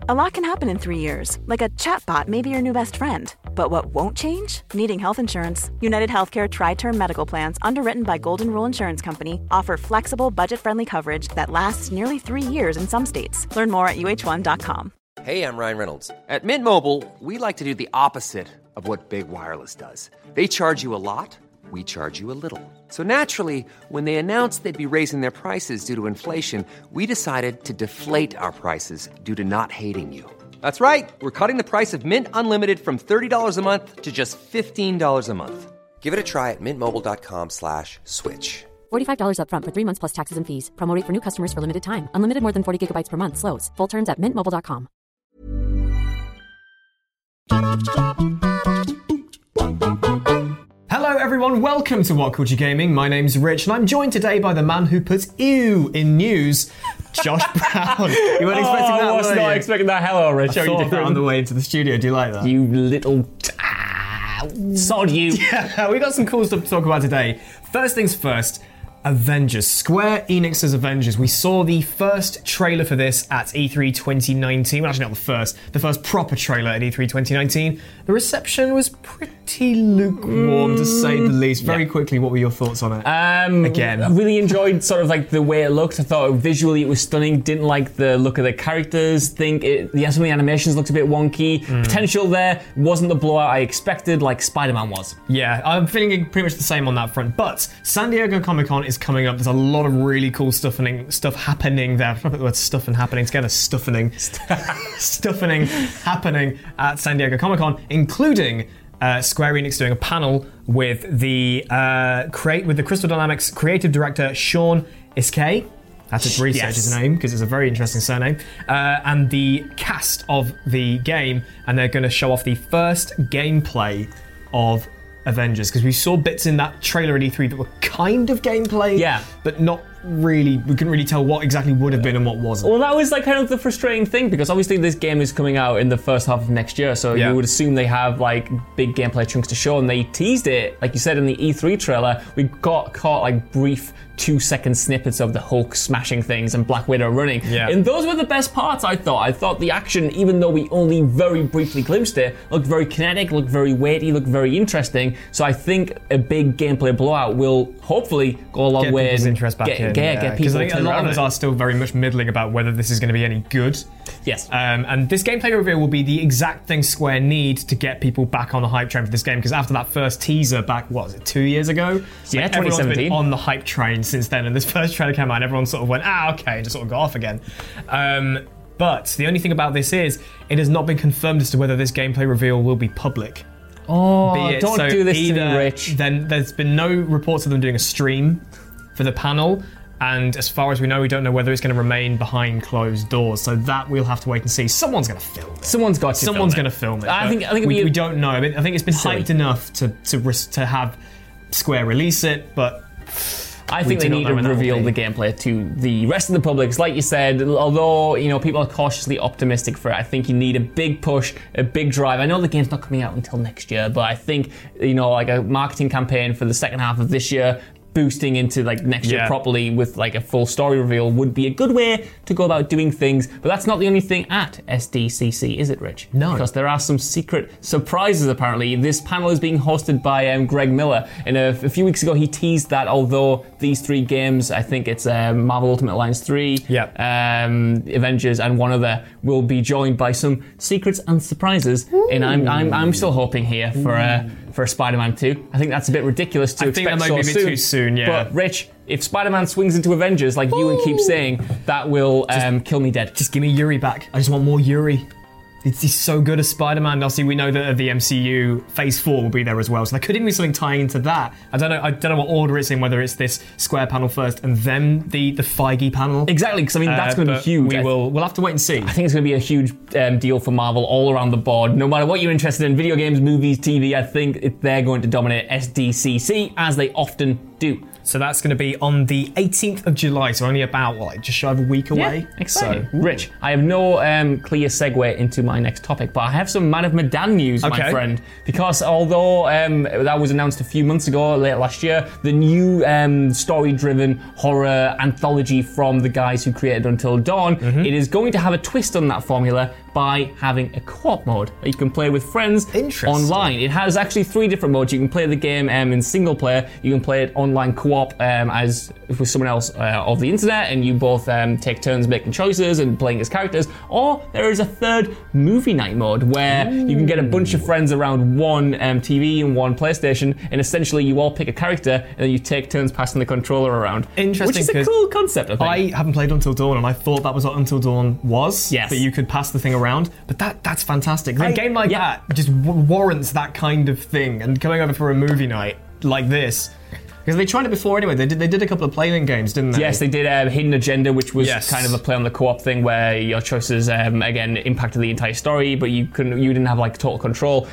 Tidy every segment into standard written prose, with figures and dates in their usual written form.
A lot can happen in 3 years, like a chatbot may be your new best friend. But what won't change? Needing health insurance. United Healthcare Tri-Term Medical Plans, underwritten by Golden Rule Insurance Company, offer flexible, budget-friendly coverage that lasts nearly 3 years in some states. Learn more at uh1.com. Hey, I'm Ryan Reynolds. At Mint Mobile, we like to do the opposite of what Big Wireless does. They charge you a lot, we charge you a little. So naturally, when they announced they'd be raising their prices due to inflation, we decided to deflate our prices due to not hating you. That's right. We're cutting the price of Mint Unlimited from $30 a month to just $15 a month. Give it a try at mintmobile.com/switch. $45 up front for 3 months plus taxes and fees. Promo rate for new customers for limited time. Unlimited more than 40 gigabytes per month. Slows full terms at mintmobile.com. Hello everyone, welcome to What Culture Gaming. My name's Rich and I'm joined today by the man who puts ew in news, Josh Brown. You weren't expecting that, I was not expecting that. Hello, Rich. I thought that on the way into the studio. Do you like that? You little... sod you. Yeah, we got some cool stuff to talk about today. First things first, Avengers. Square Enix's Avengers. We saw the first trailer for this at E3 2019. Well, actually not the first proper trailer at E3 2019. The reception was pretty lukewarm, to say the least. Very quickly, what were your thoughts on it? Again. I really enjoyed sort of like the way it looked. I thought visually it was stunning. Didn't like the look of the characters. Some of the animations looked a bit wonky. Potential there. Wasn't the blowout I expected like Spider-Man was. Yeah, I'm feeling pretty much the same on that front. But San Diego Comic-Con is coming up. There's a lot of really cool stuff happening there. I put the word stuff and happening together. Stuffing happening at San Diego Comic-Con, including Square Enix doing a panel with the Crystal Dynamics creative director Sean Iskay. I had to research his name because it's a very interesting surname. And the cast of the game, and they're going to show off the first gameplay of Avengers, because we saw bits in that trailer at E3 that were kind of gameplay, but not really. We couldn't really tell what exactly would have been and what wasn't. Well, that was like kind of the frustrating thing, because obviously this game is coming out in the first half of next year, so you would assume they have like big gameplay chunks to show, and they teased it, like you said, in the E3 trailer. We got caught like brief 2-second snippets of the Hulk smashing things and Black Widow running. And those were the best parts, I thought. I thought the action, even though we only very briefly glimpsed it, looked very kinetic, looked very weighty, looked very interesting. So I think a big gameplay blowout will hopefully go a long way. Get people's interest back in. Get people. Because I think a lot of us are still very much middling about whether this is going to be any good. Yes. And this gameplay reveal will be the exact thing Square need to get people back on the hype train for this game, because after that first teaser back, what was it, 2 years ago? Yeah, like, everyone's 2017. been on the hype train since then, and this first trailer came out and everyone sort of went, okay, and just sort of got off again. But the only thing about this is, it has not been confirmed as to whether this gameplay reveal will be public. Don't do this to me, Rich. Then there's been no reports of them doing a stream for the panel, and as far as we know, we don't know whether it's going to remain behind closed doors. So that we'll have to wait and see. Someone's going to film it. Someone's going to film it. I think we don't know. I mean, I think it's been hyped enough to have Square release it, but I think they need to reveal the gameplay to the rest of the public. It's like you said, although people are cautiously optimistic for it, I think you need a big push, a big drive. I know the game's not coming out until next year, but I think like a marketing campaign for the second half of this year, boosting into like next year properly with like a full story reveal would be a good way to go about doing things. But that's not the only thing at SDCC, is it, Rich? No. Because there are some secret surprises apparently. This panel is being hosted by Greg Miller. And a few weeks ago he teased that although these 3 games, I think it's Marvel Ultimate Alliance 3, Avengers and one other, will be joined by some secrets and surprises. Ooh. And I'm still hoping here for Spider-Man 2. I think that's a bit ridiculous to expect so soon. I think that might be a bit too soon, yeah. But Rich, if Spider-Man swings into Avengers, like you and keep saying, that will kill me dead. Just give me Yuri back. I just want more Yuri. He's so good as Spider-Man. Obviously, we know that the MCU Phase 4 will be there as well, so there could even be something tying into that. I don't know what order it's in, whether it's this Square panel first and then the Feige panel. Exactly, because I mean that's going to be huge. We'll have to wait and see. I think it's going to be a huge deal for Marvel all around the board. No matter what you're interested in, video games, movies, TV, I think they're going to dominate SDCC as they often do. So that's going to be on the 18th of July, so only about, just shy of a week away. Yeah, exciting. So, Rich, I have no clear segue into my next topic, but I have some Man of Medan news, my friend. Because although that was announced a few months ago, late last year, the new story-driven horror anthology from the guys who created Until Dawn, it is going to have a twist on that formula, by having a co-op mode that you can play with friends online. It has actually 3 different modes. You can play the game in single player, you can play it online co-op as with someone else of the internet, and you both take turns making choices and playing as characters, or there is a 3rd movie night mode where you can get a bunch of friends around one TV and one PlayStation, and essentially you all pick a character and then you take turns passing the controller around. Interesting. Which is a cool concept, I think. I haven't played Until Dawn, and I thought that was what Until Dawn was. Yes. That you could pass the thing around. But that's fantastic. A game like that just warrants that kind of thing, and coming over for a movie night like this. Because they tried it before anyway. They did a couple of Playland games, didn't they? Yes, they did Hidden Agenda, which was kind of a play on the co-op thing where your choices again impacted the entire story, but you didn't have like total control.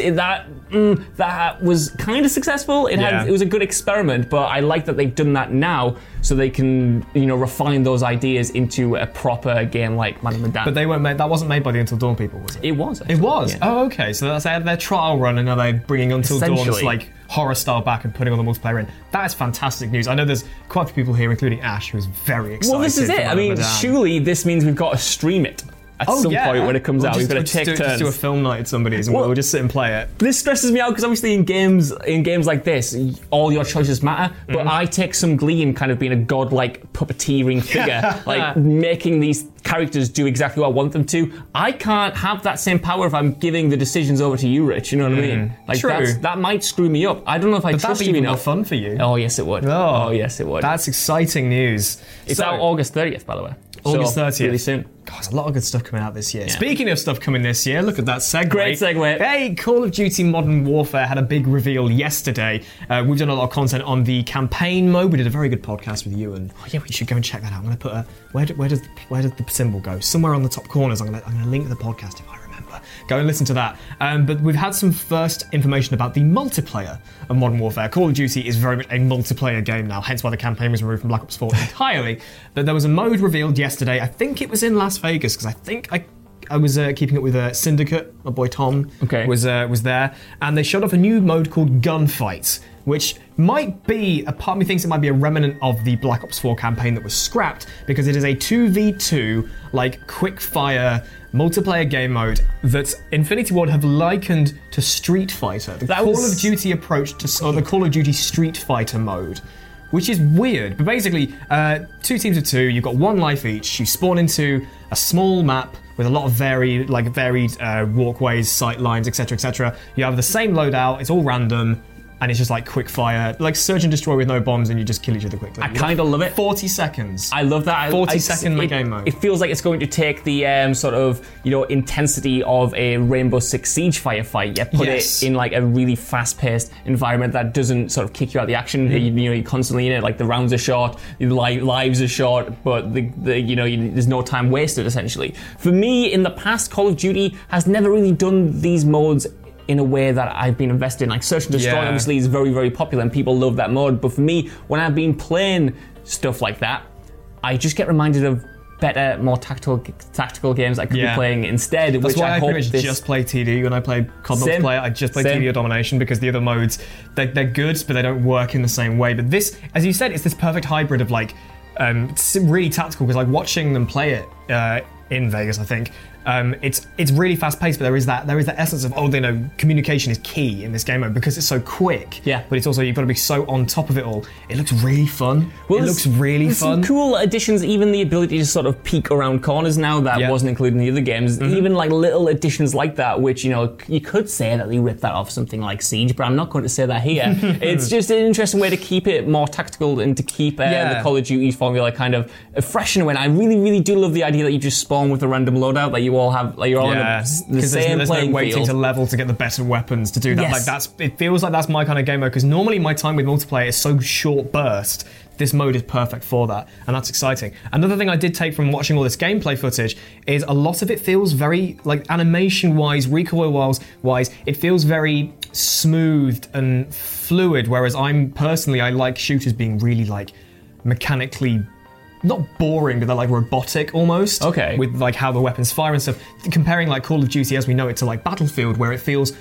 That was kind of successful. It was a good experiment, but I like that they've done that now, so they can refine those ideas into a proper game like Man of Medan. But they weren't made. That wasn't made by the Until Dawn people, was it? It was. Actually. It was. Yeah. Oh, okay. So that's their trial run, and now they're bringing Until Dawn's like horror style back and putting all the multiplayer in. That is fantastic news. I know there's quite a few people here, including Ash, who's very excited. Well, this is it. I mean, surely this means we've got to stream it at some point when it comes out. We've got to take turns. Just do a film night at somebody's, and we'll just sit and play it. This stresses me out because obviously in games like this, all your choices matter. But I take some glee in kind of being a godlike puppeteering figure, like making these characters do exactly what I want them to. I can't have that same power if I'm giving the decisions over to you, Rich. You know what I mean? Like True. That might screw me up. I don't know if I trust you enough. That'd be even more fun for you. Oh yes, it would. Oh yes, it would. That's exciting news. It's out August 30th, by the way. August 30th. Really soon. God, there's a lot of good stuff coming out this year. Yeah. Speaking of stuff coming this year, look at that segue. Great segue. Hey, Call of Duty Modern Warfare had a big reveal yesterday. We've done a lot of content on the campaign mode. We did a very good podcast with you, and we should go and check that out. I'm going to put a where does the symbol go? Somewhere on the top corners. I'm going to link the podcast if I remember. Go and listen to that. But we've had some first information about the multiplayer of Modern Warfare. Call of Duty is very much a multiplayer game now, hence why the campaign was removed from Black Ops 4 entirely. But there was a mode revealed yesterday. I think it was in Las Vegas, because I think I was keeping up with Syndicate. My boy Tom was there. And they showed off a new mode called Gunfight, which might be, a part of me thinks it might be a remnant of the Black Ops 4 campaign that was scrapped, because it is a 2v2, like, quick-fire multiplayer game mode that Infinity Ward have likened to Street Fighter. The Call of Duty approach to the Call of Duty Street Fighter mode, which is weird. But basically, 2 teams of 2, you've got 1 life each, you spawn into a small map with a lot of varied walkways, sight lines, etc., etc. You have the same loadout, it's all random, and it's just like quick fire, like search and destroy with no bombs, and you just kill each other quickly. I kind of love it. 40 seconds. I love that. 40-second game mode. It feels like it's going to take the sort of intensity of a Rainbow Six Siege firefight. You put it in like a really fast-paced environment that doesn't sort of kick you out of the action. You're constantly in it. Like the rounds are short, the lives are short, but there's no time wasted essentially. For me, in the past, Call of Duty has never really done these modes in a way that I've been invested in. Like Search and Destroy obviously is very, very popular and people love that mode, but for me, when I've been playing stuff like that, I just get reminded of better, more tactical games I could be playing instead. That's why I pretty much just play TD when I play COD multiplayer. I just play TD or Domination, because the other modes, they're good, but they don't work in the same way. But this, as you said, it's this perfect hybrid of like, it's really tactical, because like watching them play it in Vegas, I think, it's really fast paced, but there is that essence of communication is key in this game mode because it's so quick. Yeah. But it's also, you've got to be so on top of it all. It looks really fun. Well, it looks really fun. Some cool additions, even the ability to sort of peek around corners now that wasn't included in the other games. Even like little additions like that, which you could say that they ripped that off something like Siege, but I'm not going to say that here. It's just an interesting way to keep it more tactical and to keep the Call of Duty formula kind of fresh in a way. And I really, really do love the idea that you just spawn with a random loadout, that you all have, like you're all in the same there's playing no waiting field. to level to get the better weapons to do that. Yes. Like it feels like that's my kind of game mode, because normally my time with multiplayer is so short burst. This mode is perfect for that, and that's exciting. Another thing I did take from watching all this gameplay footage is a lot of it feels very, like animation-wise, recoil-wise, it feels very smoothed and fluid, whereas I like shooters being really like mechanically not boring, but they're like robotic almost. Okay. With like how the weapons fire and stuff. Comparing like Call of Duty as we know it to like Battlefield, where it feels,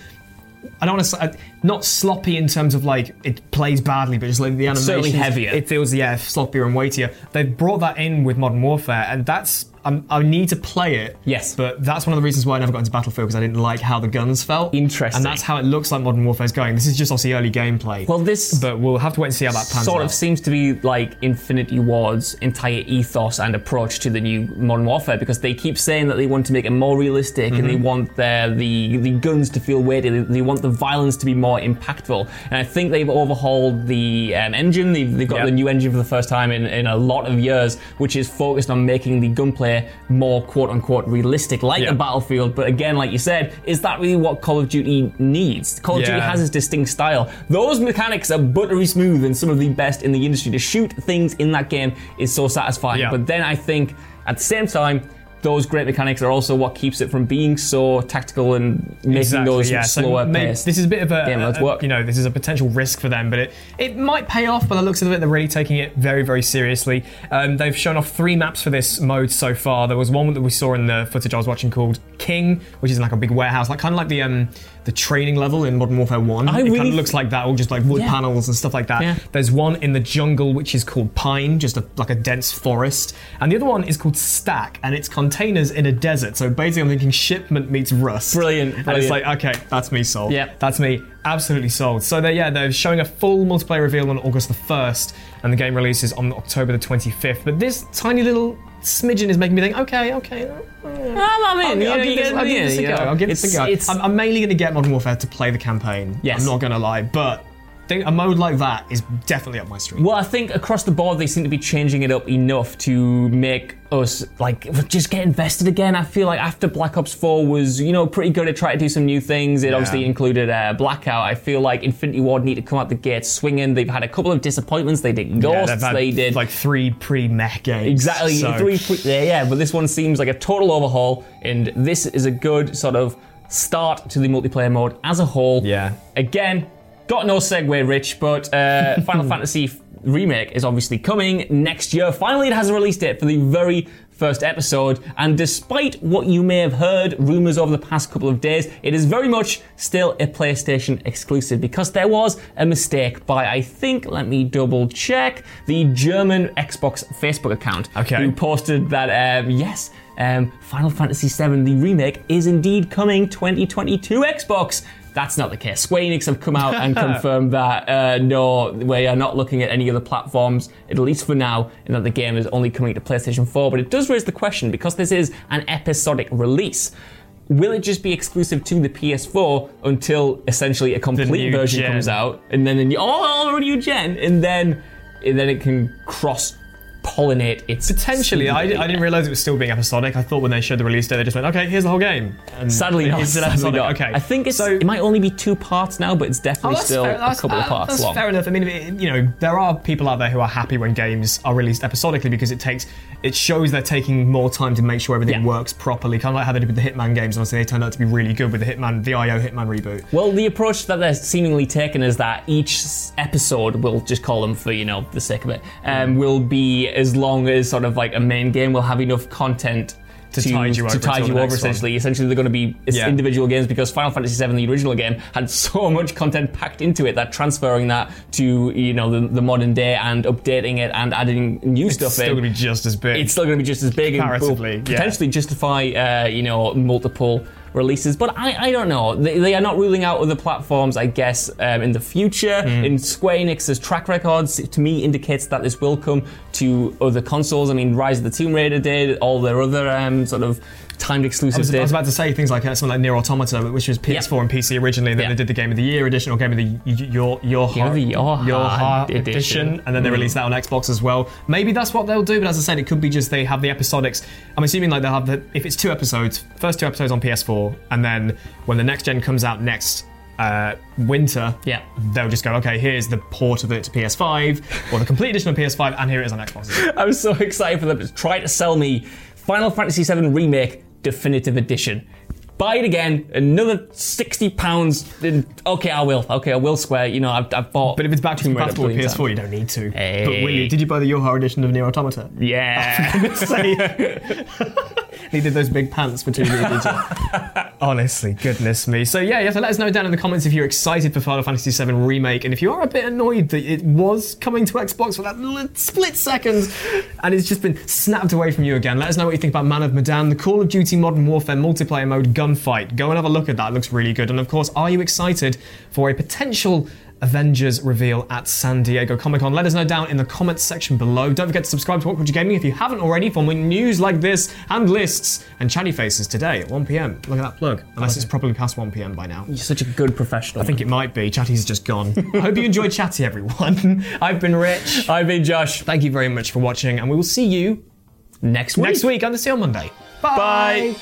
I don't want to say, not sloppy in terms of like it plays badly, but just like the animation. Certainly heavier. It feels, sloppier and weightier. They've brought that in with Modern Warfare, and that's I need to play it. Yes. But that's one of the reasons why I never got into Battlefield, because I didn't like how the guns felt. Interesting. And that's how it looks like Modern Warfare is going. This is just obviously early gameplay. Well, this... But we'll have to wait and see how that pans out. Sort of seems to be like Infinity Ward's entire ethos and approach to the new Modern Warfare, because they keep saying that they want to make it more realistic and they want the guns to feel weighty. They want the violence to be more impactful. And I think they've overhauled the engine. They've got the new engine for the first time in a lot of years, which is focused on making the gunplay more quote-unquote realistic, like a Battlefield. But again, like you said, is that really what Call of Duty needs? Call of Duty has its distinct style. Those mechanics are buttery smooth and some of the best in the industry. To shoot things in that game is so satisfying. But then I think, at the same time, those great mechanics are also what keeps it from being so tactical and making those slower paced. This is a bit of this is a potential risk for them, but it might pay off. By the looks of it, they're really taking it very, very seriously. They've shown off 3 maps for this mode so far. There was one that we saw in the footage I was watching called King, which is like a big warehouse, like kind of like the training level in Modern Warfare 1. It kind of looks like that, all just like wood panels and stuff like that. Yeah. There's one in the jungle which is called Pine, just like a dense forest. And the other one is called Stack, and it's containers in a desert. So basically I'm thinking shipment meets Rust. Brilliant. And it's like, okay, that's me sold. Yeah. That's me absolutely sold. So they're showing a full multiplayer reveal on August the 1st, and the game releases on October the 25th. But this tiny little smidgen is making me think, okay. I'm in. I'll give this a go. I'll give this a go. I'm mainly going to get Modern Warfare to play the campaign. Yes. I'm not going to lie, but a mode like that is definitely up my street. Well, I think across the board they seem to be changing it up enough to make us just get invested again. I feel like after Black Ops 4 was pretty good at trying to do some new things. It obviously included Blackout. I feel like Infinity Ward need to come out the gate swinging. They've had a couple of disappointments. They did Ghosts. They did like 3 pre-mech games. Exactly, so. 3 but this one seems like a total overhaul, and this is a good sort of start to the multiplayer mode as a whole. Yeah. Again, got no segue, Rich, but Final Fantasy Remake is obviously coming next year. Finally, it has a release date for the very first episode, and despite what you may have heard, rumours over the past couple of days, it is very much still a PlayStation exclusive, because there was a mistake by, I think, let me double check, the German Xbox Facebook account, who posted that, Final Fantasy VII, the remake, is indeed coming 2022 Xbox. That's not the case. Square Enix have come out and confirmed that no, we are not looking at any other platforms, at least for now, and that the game is only coming to PlayStation 4. But it does raise the question, because this is an episodic release, will it just be exclusive to the PS4 until essentially a complete version comes out, and then a new gen, and then it can cross-pollinate its potentially. I didn't realise it was still being episodic. I thought when they showed the release date, they just went, okay, here's the whole game. And sadly not. Okay. I think it might only be 2 parts now, but it's definitely still a couple of parts long. That's fair enough. I mean, there are people out there who are happy when games are released episodically, because it shows they're taking more time to make sure everything works properly. Kind of like how they did with the Hitman games. Honestly, they turned out to be really good with the IO Hitman reboot. Well, the approach that they're seemingly taking is that each episode, we'll just call them for the sake of it, will be as long as sort of like a main game will have enough content to tide you over essentially. Essentially, they're going to be individual games, because Final Fantasy VII, the original game, had so much content packed into it that transferring that to the modern day and updating it and adding new stuff It's still going to be just as big. It's still going to be just as big comparatively, and potentially justify multiple releases, but I don't know. They are not ruling out other platforms, I guess, in the future. In Square Enix's track records, to me, indicates that this will come to other consoles. I mean, Rise of the Tomb Raider did, all their other sort of timed exclusives did. I was about to say things like something like Nier Automata, which was PS4 and PC originally, and then they did the Game of the Year edition, or Game of the Your Heart edition, and then they released that on Xbox as well. Maybe that's what they'll do, but as I said, it could be just they have the episodics. I'm assuming like they'll have if it's 2 episodes, first 2 episodes on PS4, and then when the next gen comes out next winter, they'll just go, okay, here's the port of it to PS5, or the complete edition of PS5, and here it is on Xbox. I'm so excited for them to try to sell me Final Fantasy VII Remake Definitive Edition. Buy it again, another £60. Okay, I will, Square. I've bought. But if it's back to compatible with PS4, you don't need to. Hey. But will you? Did you buy the Your Heart edition of Nier Automata? Yeah. Needed those big pants for 2 years. Honestly, goodness me. So yeah, you have to let us know down in the comments if you're excited for Final Fantasy VII Remake, and if you are a bit annoyed that it was coming to Xbox for that split second, and it's just been snapped away from you again. Let us know what you think about Man of Medan, the Call of Duty Modern Warfare multiplayer mode Gunfight. Go and have a look at that, it looks really good. And of course, are you excited for a potential Avengers reveal at San Diego Comic-Con? Let us know down in the comments section below. Don't forget to subscribe to What Culture Gaming if you haven't already for more news like this and lists and chatty faces today at 1pm. Look at that plug. Unless it's probably past 1pm by now. You're such a good professional. I think it might be. Chatty's just gone. I hope you enjoyed Chatty, everyone. I've been Rich. I've been Josh. Thank you very much for watching, and we will see you next week on the Seal Monday. Bye. Bye.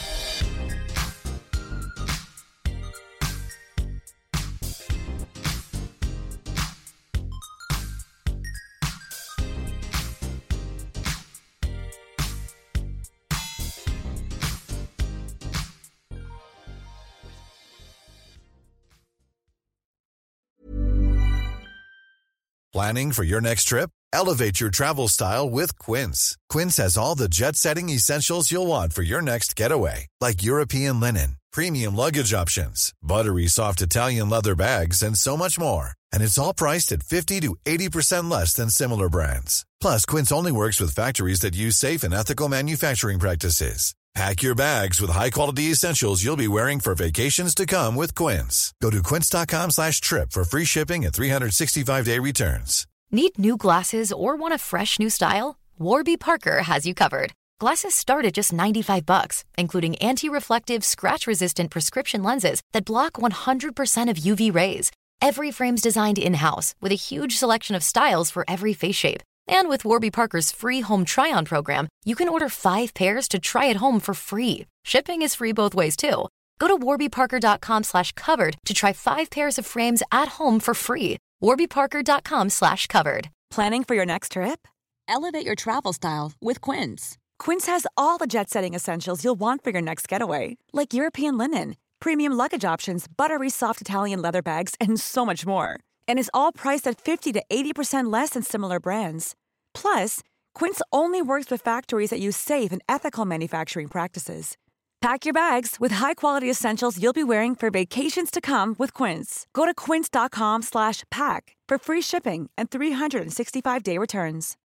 Planning for your next trip? Elevate your travel style with Quince. Quince has all the jet-setting essentials you'll want for your next getaway, like European linen, premium luggage options, buttery soft Italian leather bags, and so much more. And it's all priced at 50 to 80% less than similar brands. Plus, Quince only works with factories that use safe and ethical manufacturing practices. Pack your bags with high-quality essentials you'll be wearing for vacations to come with Quince. Go to quince.com/trip for free shipping and 365-day returns. Need new glasses or want a fresh new style? Warby Parker has you covered. Glasses start at just $95, including anti-reflective, scratch-resistant prescription lenses that block 100% of UV rays. Every frame's designed in-house with a huge selection of styles for every face shape. And with Warby Parker's free home try-on program, you can order 5 pairs to try at home for free. Shipping is free both ways, too. Go to warbyparker.com/covered to try 5 pairs of frames at home for free. warbyparker.com/covered. Planning for your next trip? Elevate your travel style with Quince. Quince has all the jet-setting essentials you'll want for your next getaway, like European linen, premium luggage options, buttery soft Italian leather bags, and so much more. And is all priced at 50 to 80% less than similar brands. Plus, Quince only works with factories that use safe and ethical manufacturing practices. Pack your bags with high-quality essentials you'll be wearing for vacations to come with Quince. Go to quince.com/pack for free shipping and 365-day returns.